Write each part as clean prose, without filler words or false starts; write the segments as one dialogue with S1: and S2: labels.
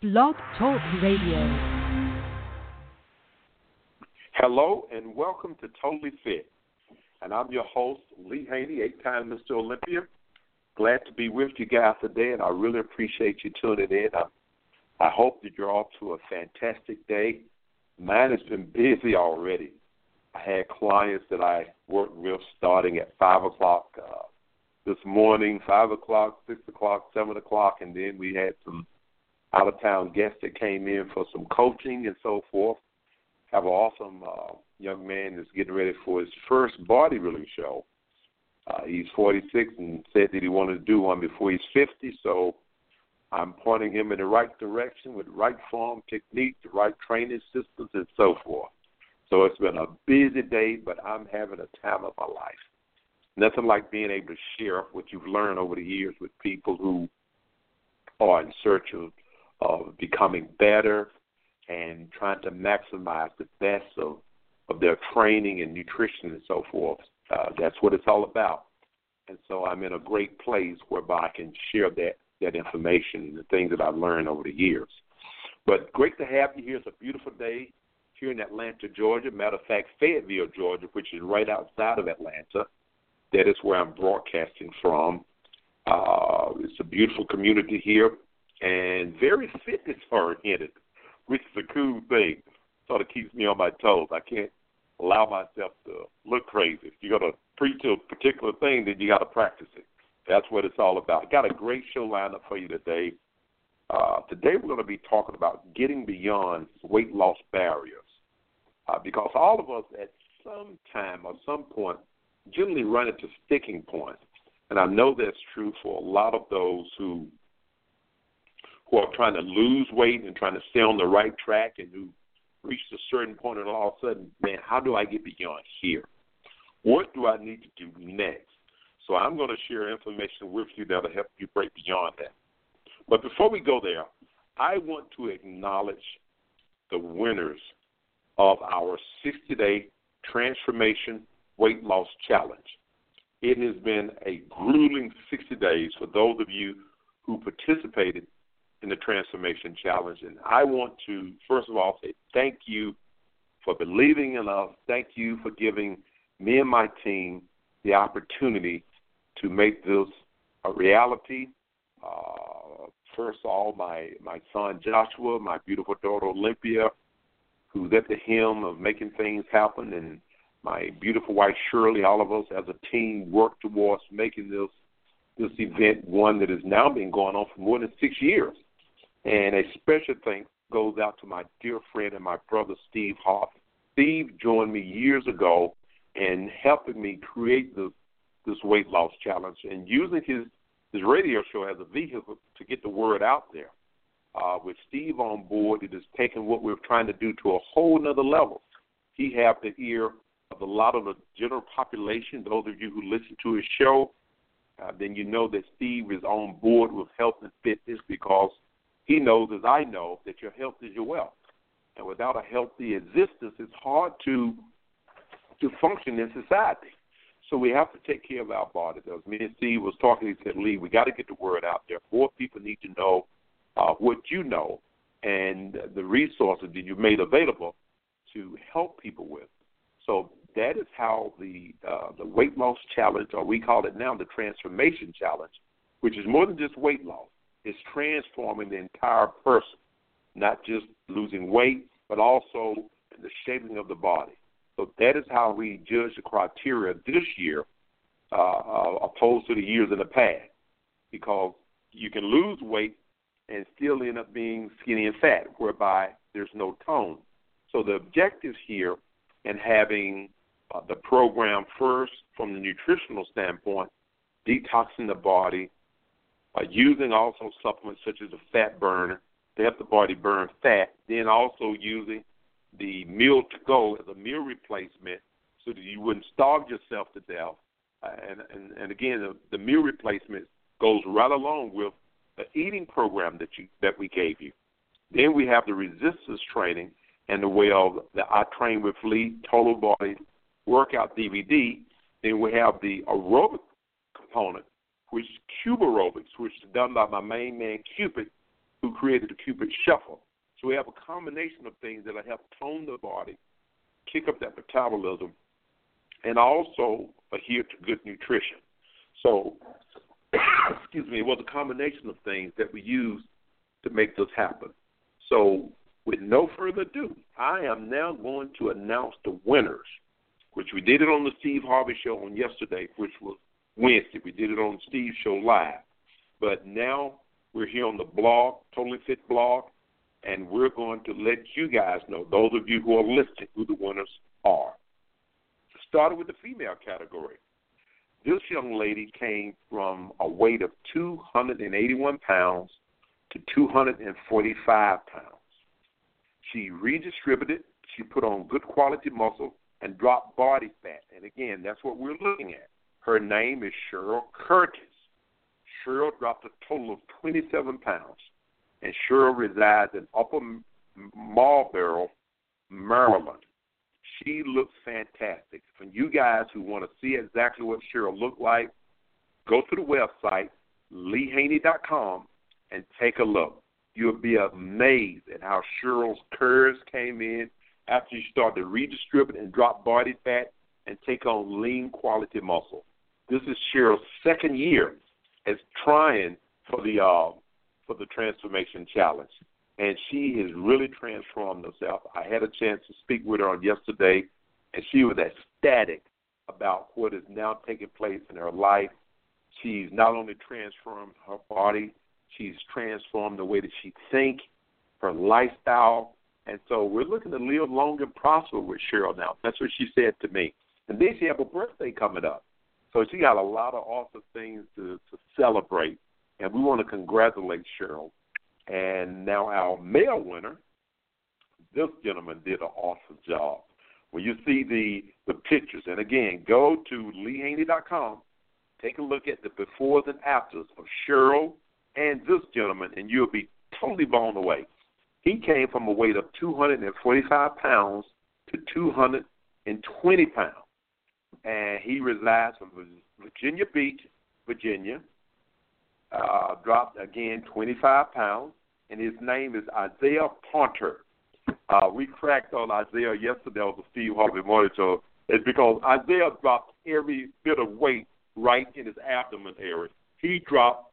S1: Blog Talk Radio.
S2: Hello and welcome to Totally Fit. And I'm your host, Lee Haney, 8-time Mr. Olympia. Glad to be with you guys today, and I really appreciate you tuning in. I hope that you're off to a fantastic day. Mine has been busy already. I had clients that I worked with starting at 5 o'clock this morning, 5 o'clock, 6 o'clock, 7 o'clock, and then we had some out-of-town guests that came in for some coaching and so forth. Have an awesome young man that's getting ready for his first bodybuilding show. He's 46 and said that he wanted to do one before he's 50, so I'm pointing him in the right direction with the right form, technique, the right training systems, and so forth. So it's been a busy day, but I'm having a time of my life. Nothing like being able to share what you've learned over the years with people who are in search of becoming better and trying to maximize the best of their training and nutrition and so forth. That's what it's all about. And so I'm in a great place whereby I can share that information and the things that I've learned over the years. But great to have you here. It's a beautiful day here in Atlanta, Georgia. Matter of fact, Fayetteville, Georgia, which is right outside of Atlanta. That is where I'm broadcasting from. It's a beautiful community here and very fitness-oriented, which is a cool thing. Sort of keeps me on my toes. I can't allow myself to look crazy. If you're going to preach a particular thing, then you got to practice it. That's what it's all about. Got a great show lined up for you today. Today we're going to be talking about getting beyond weight loss barriers because all of us at some time or some point generally run into sticking points. And I know that's true for a lot of those who are trying to lose weight and trying to stay on the right track and who reach a certain point and all of a sudden, man, how do I get beyond here? What do I need to do next? So I'm going to share information with you that will help you break beyond that. But before we go there, I want to acknowledge the winners of our 60-day transformation weight loss challenge. It has been a grueling 60 days for those of you who participated in the transformation challenge. And I want to, first of all, say thank you for believing in us. Thank you for giving me and my team the opportunity to make this a reality. First of all, my son Joshua, my beautiful daughter Olympia, who's at the helm of making things happen, and my beautiful wife Shirley, all of us as a team work towards making this event one that has now been going on for more than 6 years. And a special thanks goes out to my dear friend and my brother, Steve Hoff. Steve joined me years ago in helping me create this weight loss challenge and using his radio show as a vehicle to get the word out there. With Steve on board, it has taken what we're trying to do to a whole nother level. He has the ear of a lot of the general population, those of you who listen to his show, then you know that Steve is on board with health and fitness because he knows, as I know, that your health is your wealth. And without a healthy existence, it's hard to function in society. So we have to take care of our bodies. As me and Steve was talking, he said, Lee, we got to get the word out there. More people need to know what you know and the resources that you've made available to help people with. So that is how the weight loss challenge, or we call it now the transformation challenge, which is more than just weight loss. It's transforming the entire person, not just losing weight, but also the shaping of the body. So that is how we judge the criteria this year opposed to the years in the past, because you can lose weight and still end up being skinny and fat, whereby there's no tone. So the objectives here in having the program first from the nutritional standpoint, detoxing the body, using also supplements such as a fat burner to help the body burn fat, then also using the meal to go as a meal replacement so that you wouldn't starve yourself to death. And again, the meal replacement goes right along with the eating program that we gave you. Then we have the resistance training and the way of the I Train with Lee Total Body Workout DVD. Then we have the aerobic component, which is Cube Aerobics, which is done by my main man Cupid, who created the Cupid Shuffle. So we have a combination of things that will help tone the body, kick up that metabolism, and also adhere to good nutrition. So, excuse me, it was a combination of things that we use to make this happen. So with no further ado, I am now going to announce the winners, which we did it on the Steve Harvey Show on yesterday, which was Wednesday. We did it on Steve's Show Live. But now we're here on the blog, Totally Fit blog, and we're going to let you guys know, those of you who are listening, who the winners are. Started with the female category. This young lady came from a weight of 281 pounds to 245 pounds. She redistributed, she put on good quality muscle, and dropped body fat. And again, that's what we're looking at. Her name is Cheryl Curtis. Cheryl dropped a total of 27 pounds, and Cheryl resides in Upper Marlboro, Maryland. She looks fantastic. For you guys who want to see exactly what Cheryl looked like, go to the website, LeeHaney.com, and take a look. You'll be amazed at how Cheryl's curves came in after she started to redistribute and drop body fat and take on lean quality muscle. This is Cheryl's second year as trying for the Transformation Challenge, and she has really transformed herself. I had a chance to speak with her on yesterday, and she was ecstatic about what is now taking place in her life. She's not only transformed her body, she's transformed the way that she thinks, her lifestyle, and so we're looking to live long and prosper with Cheryl now. That's what she said to me. And then she has a birthday coming up. So she got a lot of awesome things to celebrate, and we want to congratulate Cheryl. And now our male winner, this gentleman did an awesome job. When you see the pictures, and again, go to LeeHaney.com, take a look at the befores and afters of Cheryl and this gentleman, and you'll be totally blown away. He came from a weight of 245 pounds to 220 pounds, and he resides from Virginia Beach, Virginia. Dropped, again, 25 pounds, and his name is Isaiah Ponter. We cracked on Isaiah yesterday on the Steve Harvey Morning Show. It's because Isaiah dropped every bit of weight right in his abdomen area. He dropped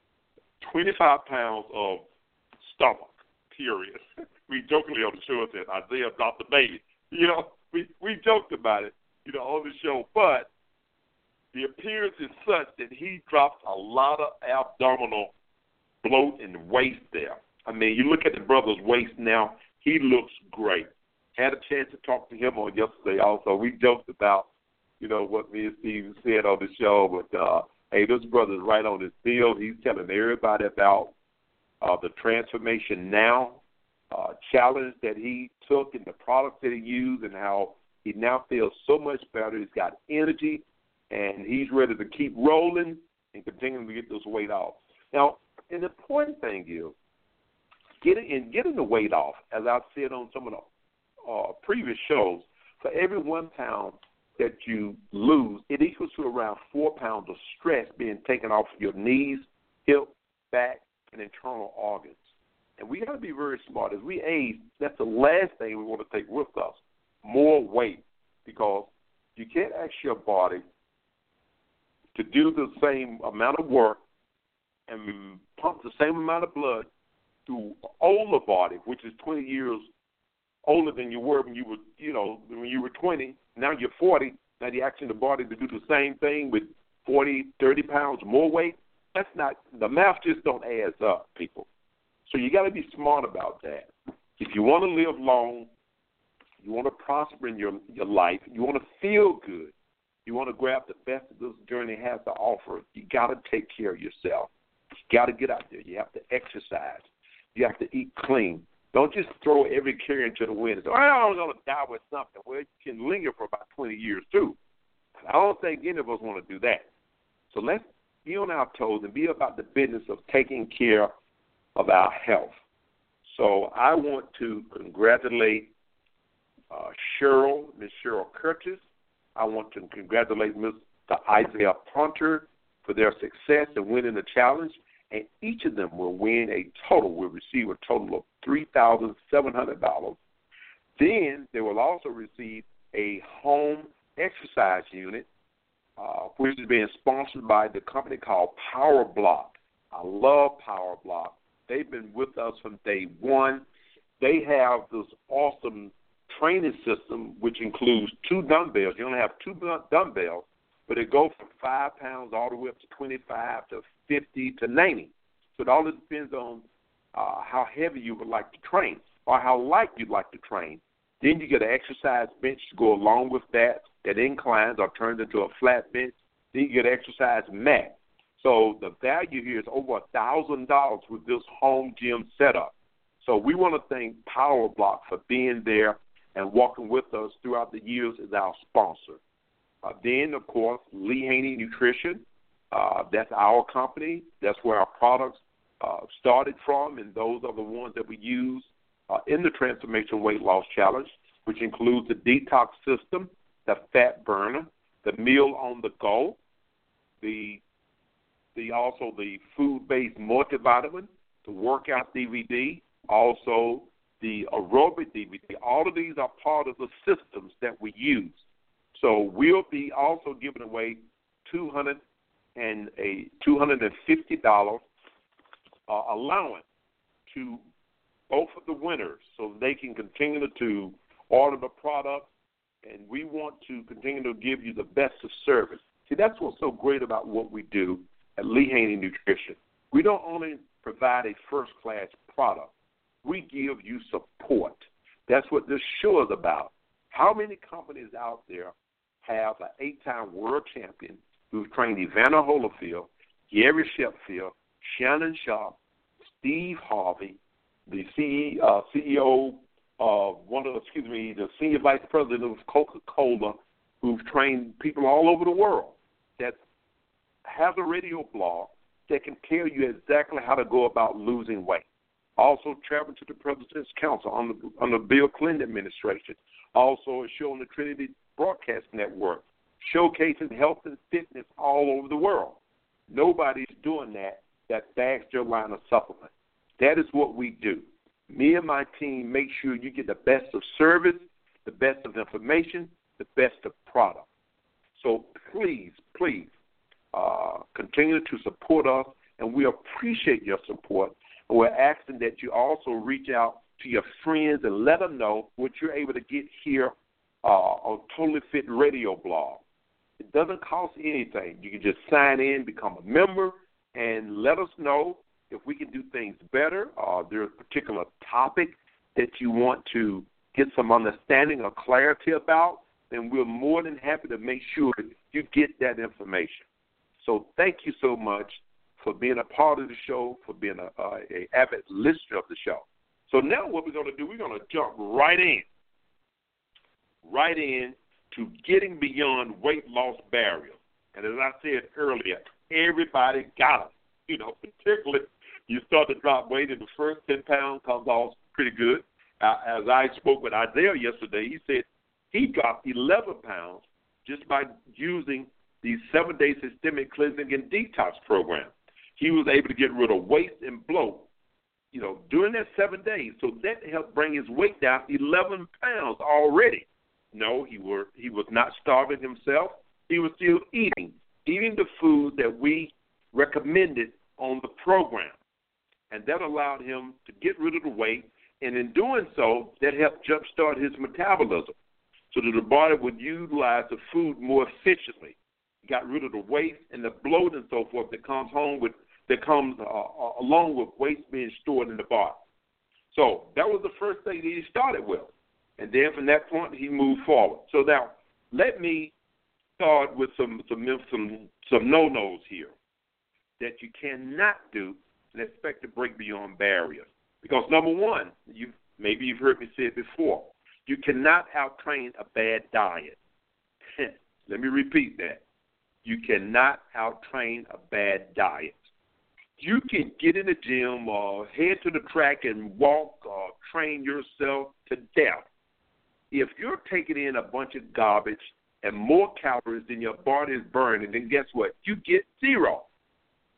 S2: 25 pounds of stomach, period. We jokingly on the show said Isaiah dropped the baby. You know, we joked about it, you know, on the show, but the appearance is such that he drops a lot of abdominal bloat and waist there. I mean, you look at the brother's waist now, he looks great. Had a chance to talk to him on yesterday also. We joked about, you know, what me and Steve said on the show, but, hey, this brother's right on his field. He's telling everybody about the Transformation Now challenge that he took and the products that he used and how he now feels so much better. He's got energy, and he's ready to keep rolling and continuing to get this weight off. Now, an important thing is getting the weight off, as I've said on some of the previous shows, for every 1 pound that you lose, it equals to around 4 pounds of stress being taken off your knees, hip, back, and internal organs. And we got to be very smart. As we age, that's the last thing we want to take with us, more weight, because you can't ask your body to do the same amount of work and pump the same amount of blood to an older body, which is 20 years older than you were when you were, you know, when you were 20. Now you're 40. Now you're asking the body to do the same thing with 40, 30 pounds more weight. That's not, the math just don't add up, people. So you got to be smart about that. If you want to live long, you want to prosper in your life, you want to feel good, you want to grab the best that this journey has to offer, you got to take care of yourself. You got to get out there. You have to exercise. You have to eat clean. Don't just throw every care into the wind and say, I'm going to die with something. Well, it can linger for about 20 years, too. I don't think any of us want to do that. So let's be on our toes and be about the business of taking care of our health. So I want to congratulate Miss Cheryl Curtis. I want to congratulate Mr. Isaiah Ponter for their success in winning the challenge. and each of them will receive a total of $3,700. Then they will also receive a home exercise unit, which is being sponsored by the company called Power Block. I love Power Block. They've been with us from day one. They have this awesome training system, which includes 2 dumbbells. You only have 2 dumbbells, but it goes from 5 pounds all the way up to 25 to 50 to 90. So it all depends on how heavy you would like to train or how light you'd like to train. Then you get an exercise bench to go along with that inclines or turns into a flat bench. Then you get an exercise mat. So the value here is over $1,000 with this home gym setup. So we want to thank Power Block for being there and walking with us throughout the years as our sponsor. Then, of course, Lee Haney Nutrition. That's our company. That's where our products started from, and those are the ones that we use in the Transformation Weight Loss Challenge, which includes the detox system, the fat burner, the meal on the go, also the food-based multivitamin, the workout DVD, also the aerobic DVD. All of these are part of the systems that we use. So we'll be also giving away $250 allowance to both of the winners so they can continue to order the product, and we want to continue to give you the best of service. See, that's what's so great about what we do at Lee Haney Nutrition. We don't only provide a first-class product. We give you support. That's what this show is about. How many companies out there have an 8-time world champion who's trained Evander Holyfield, Gary Sheffield, Shannon Sharp, Steve Harvey, the CEO of the senior vice president of Coca-Cola, who've trained people all over the world that have a radio blog that can tell you exactly how to go about losing weight. Also traveling to the President's Council on the Bill Clinton administration. Also a show on the Trinity Broadcast Network, showcasing health and fitness all over the world. Nobody's doing that bags their line of supplements. That is what we do. Me and my team make sure you get the best of service, the best of information, the best of product. So please, continue to support us, and we appreciate your support. And we're asking that you also reach out to your friends and let them know what you're able to get here on Totally Fit Radio blog. It doesn't cost anything. You can just sign in, become a member, and let us know if we can do things better, or there's a particular topic that you want to get some understanding or clarity about, then we're more than happy to make sure you get that information. So thank you so much for being a part of the show, for being an avid listener of the show. So now what we're going to do, we're going to jump right in to getting beyond weight loss barriers. And as I said earlier, everybody got it. You know, particularly you start to drop weight and the first 10 pounds comes off pretty good. As I spoke with Isaiah yesterday, he said he dropped 11 pounds just by using the 7-day systemic cleansing and detox program. He was able to get rid of waste and bloat, during that 7 days. So that helped bring his weight down 11 pounds already. No, he was not starving himself. He was still eating the food that we recommended on the program. And that allowed him to get rid of the weight. And in doing so, that helped jumpstart his metabolism so that the body would utilize the food more efficiently. He got rid of the waste and the bloat and so forth that comes along with waste being stored in the body. So that was the first thing that he started with. And then from that point, he moved forward. So now let me start with some no-nos here that you cannot do and expect to break beyond barriers. Because number one, maybe you've heard me say it before, you cannot out-train a bad diet. Let me repeat that. You cannot out-train a bad diet. You can get in the gym or head to the track and walk or train yourself to death. If you're taking in a bunch of garbage and more calories than your body is burning, then guess what? You get zero.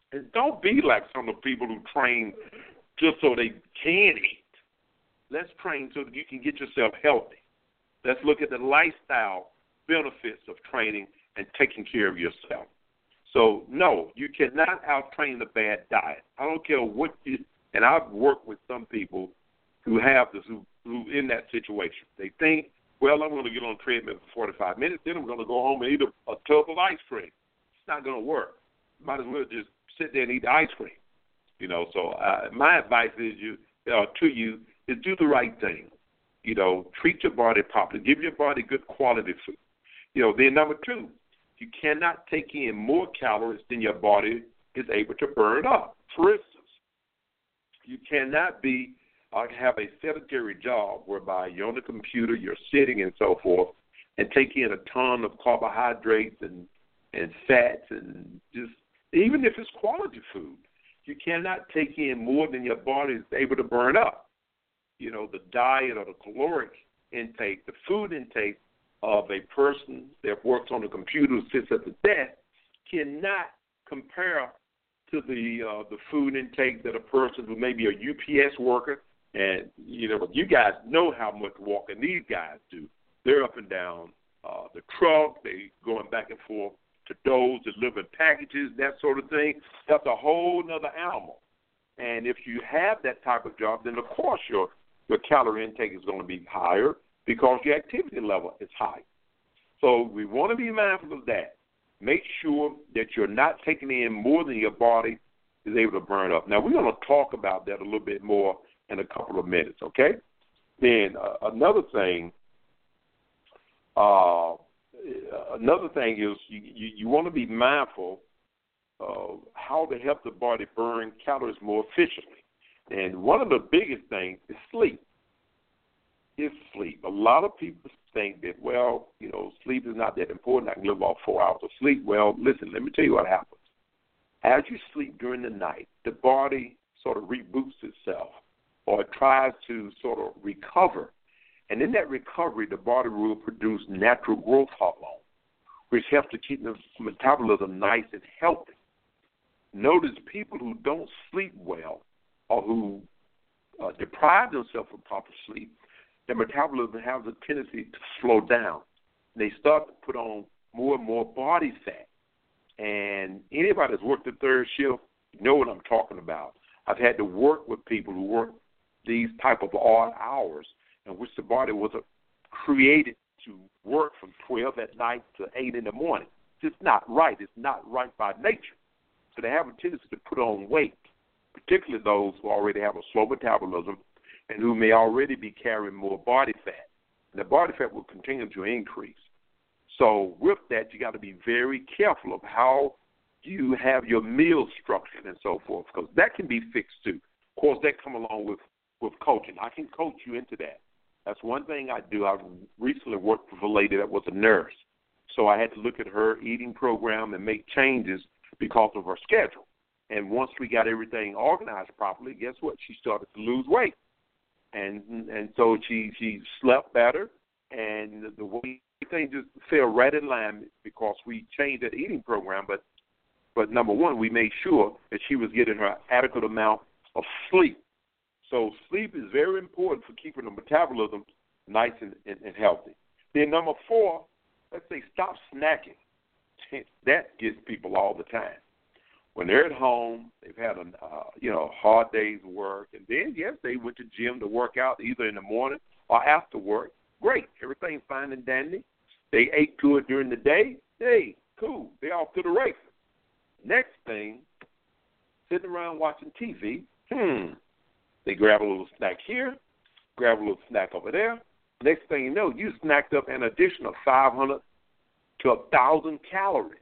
S2: And don't be like some of the people who train just so they can eat. Let's train so that you can get yourself healthy. Let's look at the lifestyle benefits of training and taking care of yourself. So, no, you cannot out-train the bad diet. I don't care what you – and I've worked with some people who have this, who in that situation. They think, well, I'm going to get on a treadmill for 45 minutes, then I'm going to go home and eat a tub of ice cream. It's not going to work. Might as well just sit there and eat the ice cream. You know, so my advice is to you is do the right thing. You know, treat your body properly. Give your body good quality food. You know, then number two, you cannot take in more calories than your body is able to burn up. For instance, you cannot have a sedentary job whereby you're on the computer, you're sitting and so forth, and take in a ton of carbohydrates and fats and just even if it's quality food, you cannot take in more than your body is able to burn up. You know, the diet or the caloric intake, the food intake of a person that works on a computer who sits at the desk cannot compare to the food intake that a person who may be a UPS worker, and, you know, you guys know how much walking these guys do. They're up and down the truck. They going back and forth to those delivering packages, that sort of thing. That's a whole other animal. And if you have that type of job, then, of course, your calorie intake is going to be higher because your activity level is high. So we want to be mindful of that. Make sure that you're not taking in more than your body is able to burn up. Now, we're going to talk about that a little bit more in a couple of minutes, okay? Then another thing is you want to be mindful of how to help the body burn calories more efficiently. And one of the biggest things is sleep. It's sleep. A lot of people think that, well, you know, sleep is not that important. I can live off 4 hours of sleep. Well, listen, let me tell you what happens. As you sleep during the night, the body sort of reboots itself or it tries to sort of recover. And in that recovery, the body will produce natural growth hormone, which helps to keep the metabolism nice and healthy. Notice people who don't sleep well or who deprive themselves of proper sleep, their metabolism has a tendency to slow down. They start to put on more and more body fat. And anybody that's worked the third shift know what I'm talking about. I've had to work with people who work these type of odd hours in which the body was created to work from 12 at night to 8 in the morning. It's just not right. It's not right by nature. So they have a tendency to put on weight, particularly those who already have a slow metabolism and who may already be carrying more body fat. And the body fat will continue to increase. So with that, you got to be very careful of how you have your meals structured and so forth, because that can be fixed too. Of course, that comes along with coaching. I can coach you into that. That's one thing I do. I recently worked with a lady that was a nurse. So I had to look at her eating program and make changes because of her schedule. And once we got everything organized properly, guess what? She started to lose weight. And so she slept better, and the weight thing just fell right in line because we changed that eating program. But number one, we made sure that she was getting her adequate amount of sleep. So sleep is very important for keeping the metabolism nice and healthy. Then number four, let's say stop snacking. That gets people all the time. When they're at home, they've had a hard day's work, and then, yes, they went to gym to work out either in the morning or after work. Great. Everything's fine and dandy. They ate good during the day. Hey, cool. They're off to the races. Next thing, sitting around watching TV, they grab a little snack here, grab a little snack over there. Next thing you know, you snacked up an additional 500 to 1,000 calories.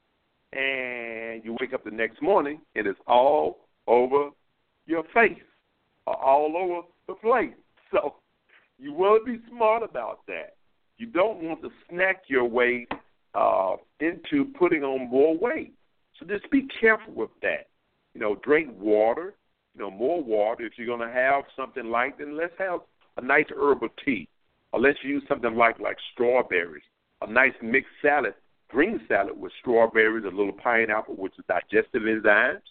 S2: And you wake up the next morning, and it's all over your face, all over the place. So you want to be smart about that. You don't want to snack your way into putting on more weight. So just be careful with that. You know, drink water, more water. If you're going to have something light, then let's have a nice herbal tea. Or let's use something like strawberries, a nice mixed salad. Green salad with strawberries, a little pineapple, which is digestive enzymes,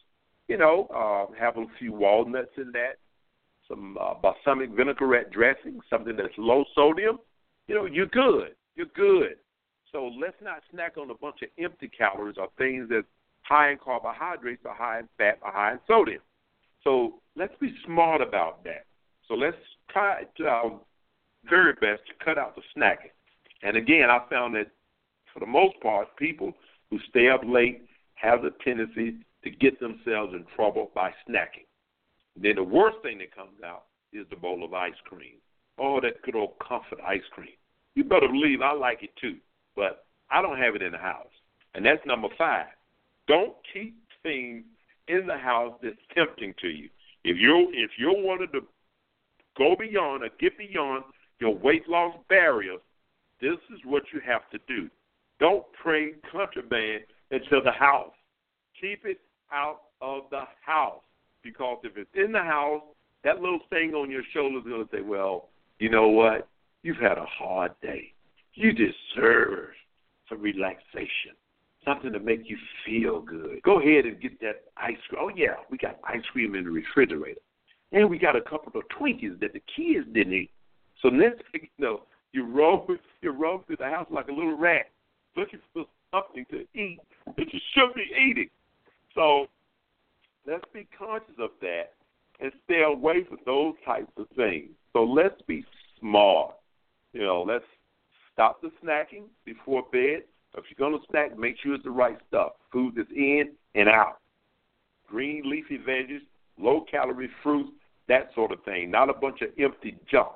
S2: Have a few walnuts in that, some balsamic vinaigrette dressing, something that's low sodium. You're good. You're good. So let's not snack on a bunch of empty calories or things that's high in carbohydrates or high in fat or high in sodium. So let's be smart about that. So let's try our very best to cut out the snacking. And again, I found that for the most part, people who stay up late have the tendency to get themselves in trouble by snacking. Then the worst thing that comes out is the bowl of ice cream. Oh, that good old comfort ice cream. You better believe I like it too, but I don't have it in the house. And that's number 5. Don't keep things in the house that's tempting to you. If you're wanting to go beyond or get beyond your weight loss barriers, this is what you have to do. Don't bring contraband into the house. Keep it out of the house, because if it's in the house, that little thing on your shoulder is going to say, well, you know what? You've had a hard day. You deserve some relaxation, something to make you feel good. Go ahead and get that ice cream. Oh, yeah, we got ice cream in the refrigerator. And we got a couple of Twinkies that the kids didn't eat. So next thing you know, you roam through the house like a little rat, looking for something to eat that you shouldn't be eating. So let's be conscious of that and stay away from those types of things. So let's be smart. Let's stop the snacking before bed. If you're going to snack, make sure it's the right stuff. Food that's in and out. Green leafy veggies, low-calorie fruits, that sort of thing. Not a bunch of empty junk.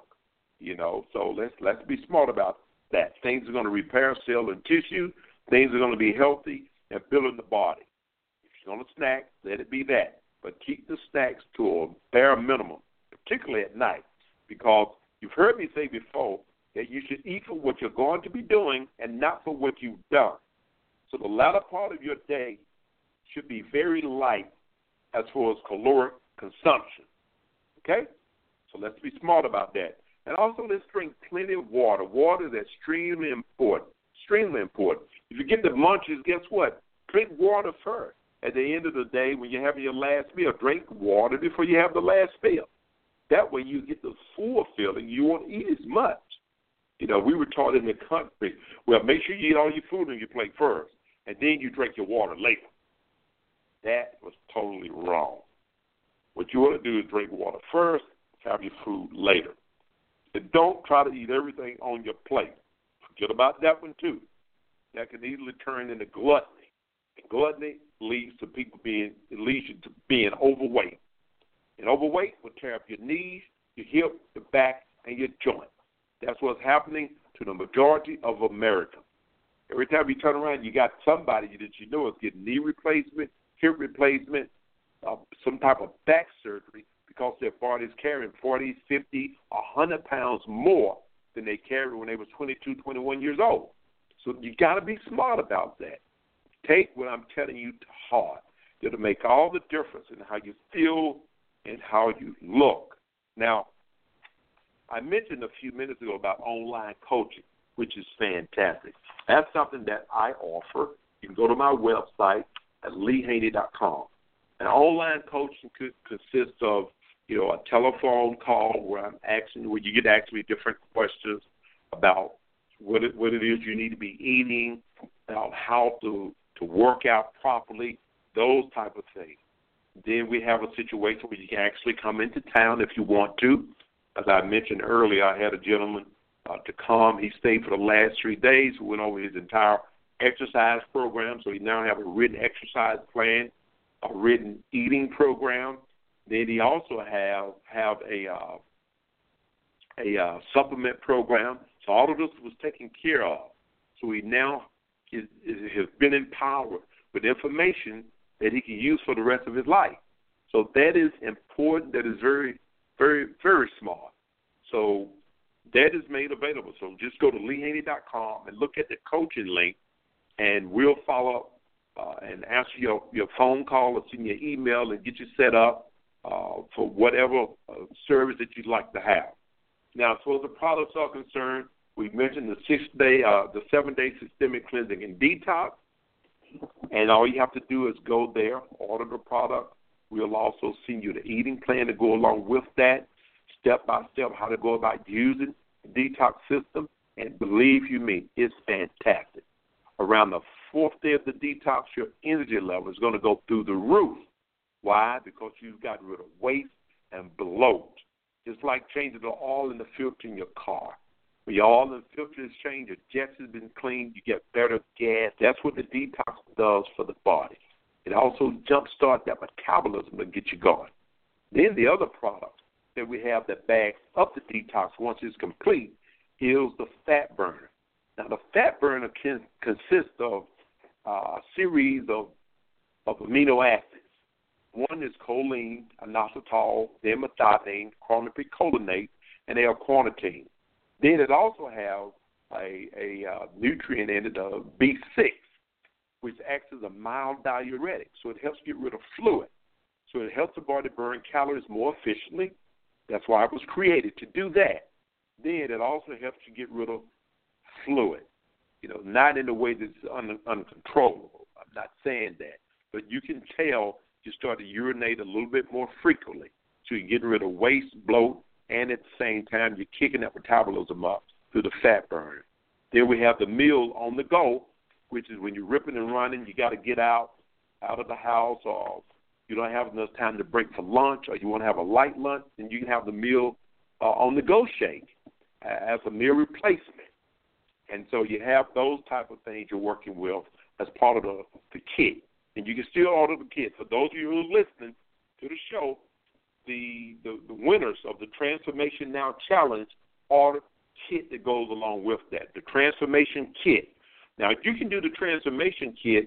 S2: So let's be smart about that. Things are going to repair cell and tissue. Things are going to be healthy and fill in the body. If you're going to snack, let it be that. But keep the snacks to a bare minimum, particularly at night, because you've heard me say before that you should eat for what you're going to be doing and not for what you've done. So the latter part of your day should be very light as far as caloric consumption. Okay? So let's be smart about that. And also, let's drink plenty of water. Water is extremely important. Extremely important. If you get the munchies, guess what? Drink water first. At the end of the day, when you're having your last meal, drink water before you have the last meal. That way you get the full feeling. You won't eat as much. We were taught in the country, well, make sure you eat all your food on your plate first, and then you drink your water later. That was totally wrong. What you want to do is drink water first, have your food later. And don't try to eat everything on your plate. Forget about that one, too. That can easily turn into gluttony. And gluttony leads you to being overweight. And overweight will tear up your knees, your hip, your back, and your joint. That's what's happening to the majority of Americans. Every time you turn around, you got somebody that you know is getting knee replacement, hip replacement, some type of back surgery, because their body's carrying 40, 50, 100 pounds more than they carried when they were 22, 21 years old. So you got to be smart about that. Take what I'm telling you to heart. It'll make all the difference in how you feel and how you look. Now, I mentioned a few minutes ago about online coaching, which is fantastic. That's something that I offer. You can go to my website at leehaney.com. And online coaching consists of, a telephone call where you get to ask me different questions about what it is you need to be eating, about how to work out properly, those type of things. Then we have a situation where you can actually come into town if you want to. As I mentioned earlier, I had a gentleman to come. He stayed for the last 3 days. We went over his entire exercise program, so he now has a written exercise plan, a written eating program. Then he also have a supplement program. So all of this was taken care of. So he now has been empowered with information that he can use for the rest of his life. So that is important. That is very, very, very smart. So that is made available. So just go to leehaney.com and look at the coaching link, and we'll follow up and answer your phone call or send you an email and get you set up for whatever service that you'd like to have. Now, as far as the products are concerned, we mentioned the 7-day systemic cleansing and detox, and all you have to do is go there, order the product, We'll also send you the eating plan to go along with that, step by step, how to go about using the detox system. And believe you me, it's fantastic. Around the fourth day of the detox, your energy level is going to go through the roof. Why? Because you've gotten rid of waste and bloat. Just like changing the oil in the filter in your car. When your oil in the filter is changed, your jets has been cleaned, you get better gas. That's what the detox does for the body. It also jumpstarts that metabolism to get you going. Then the other product that we have that backs up the detox once it's complete is the fat burner. Now, the fat burner consists of a series of amino acids. One is choline, inositol, then methionine, chromopicolinate, and L-carnitine. Then it also has a nutrient in it, B6, which acts as a mild diuretic. So it helps get rid of fluid. So it helps the body burn calories more efficiently. That's why it was created, to do that. Then it also helps you get rid of fluid, not in a way that's uncontrollable. I'm not saying that. But you can tell you start to urinate a little bit more frequently. So you're getting rid of waste, bloat, and at the same time you're kicking that metabolism up through the fat burner. Then we have the meal on the go, which is when you're ripping and running, you got to get out of the house, or you don't have enough time to break for lunch, or you want to have a light lunch, then you can have the meal on the go shake as a meal replacement. And so you have those type of things you're working with as part of the kit. And you can still order the kit. For those of you who are listening to the show, the winners of the Transformation Now Challenge order kit that goes along with that, the Transformation Kit. Now, if you can do the Transformation Kit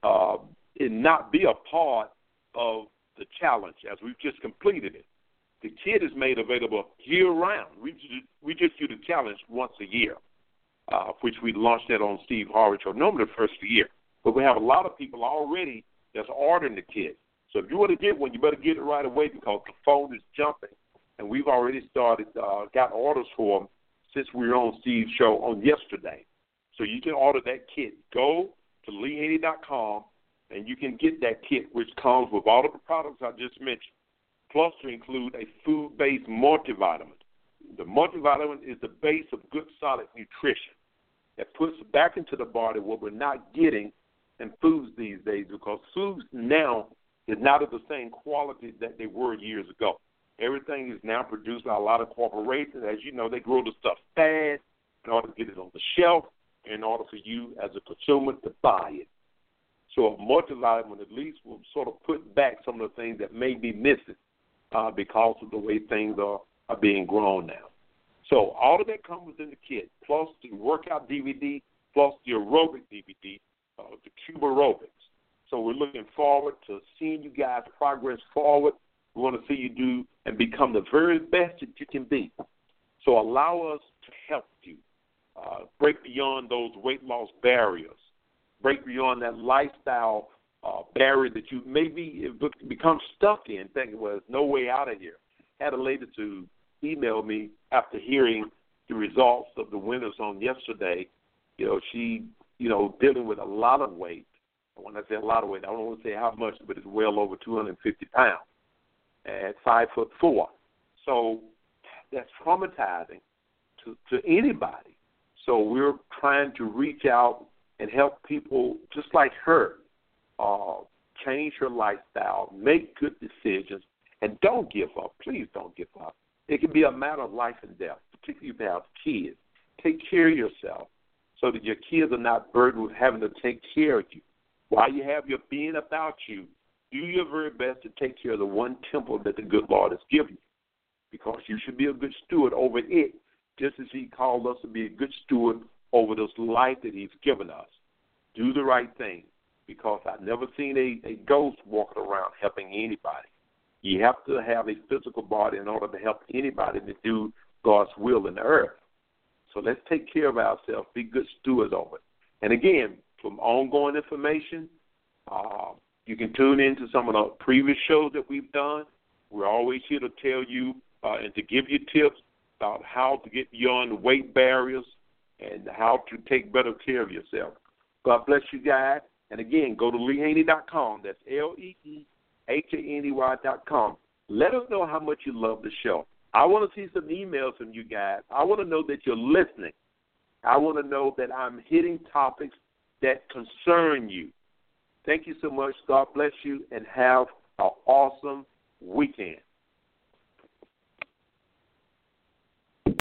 S2: and not be a part of the challenge, as we've just completed it, the kit is made available year-round. We just do the challenge once a year, which we launched that on Steve Harvey Show, normally the first of the year. But we have a lot of people already that's ordering the kit. So if you want to get one, you better get it right away because the phone is jumping. And we've already got orders for them since we were on Steve's show on yesterday. So you can order that kit. Go to LeeHaney.com, and you can get that kit, which comes with all of the products I just mentioned, plus to include a food-based multivitamin. The multivitamin is the base of good, solid nutrition that puts back into the body what we're not getting in foods these days, because foods now is not of the same quality that they were years ago. Everything is now produced by a lot of corporations. As you know, they grow the stuff fast in order to get it on the shelf, in order for you as a consumer to buy it. So a multivitamin at least will sort of put back some of the things that may be missing because of the way things are being grown now. So all of that comes within the kit, plus the workout DVD, plus the aerobic DVD, the Cube Aerobics. So we're looking forward to seeing you guys progress forward. We want to see you do and become the very best that you can be. So allow us to help you break beyond those weight loss barriers, break beyond that lifestyle barrier that you maybe become stuck in, thinking, well, there's no way out of here. I had a lady to email me after hearing the results of the winners on yesterday. She, dealing with a lot of weight. When I say a lot of weight, I don't want to say how much, but it's well over 250 pounds at 5'4". So that's traumatizing to anybody. So we're trying to reach out and help people just like her change her lifestyle, make good decisions, and don't give up. Please don't give up. It can be a matter of life and death, particularly if you have kids. Take care of yourself so that your kids are not burdened with having to take care of you. While you have your being about you, do your very best to take care of the one temple that the good Lord has given you, because you should be a good steward over it, just as he called us to be a good steward over this life that he's given us. Do the right thing, because I've never seen a ghost walking around helping anybody. You have to have a physical body in order to help anybody to do God's will in the earth. So let's take care of ourselves, be good stewards over it. And again, from ongoing information, you can tune into some of the previous shows that we've done. We're always here to tell you and to give you tips about how to get beyond the weight barriers and how to take better care of yourself. God bless you guys. And again, go to LeeHaney.com. That's HANEY.com. Let us know how much you love the show. I want to see some emails from you guys. I want to know that you're listening. I want to know that I'm hitting topics that concern you. Thank you so much. God bless you, and have an awesome weekend.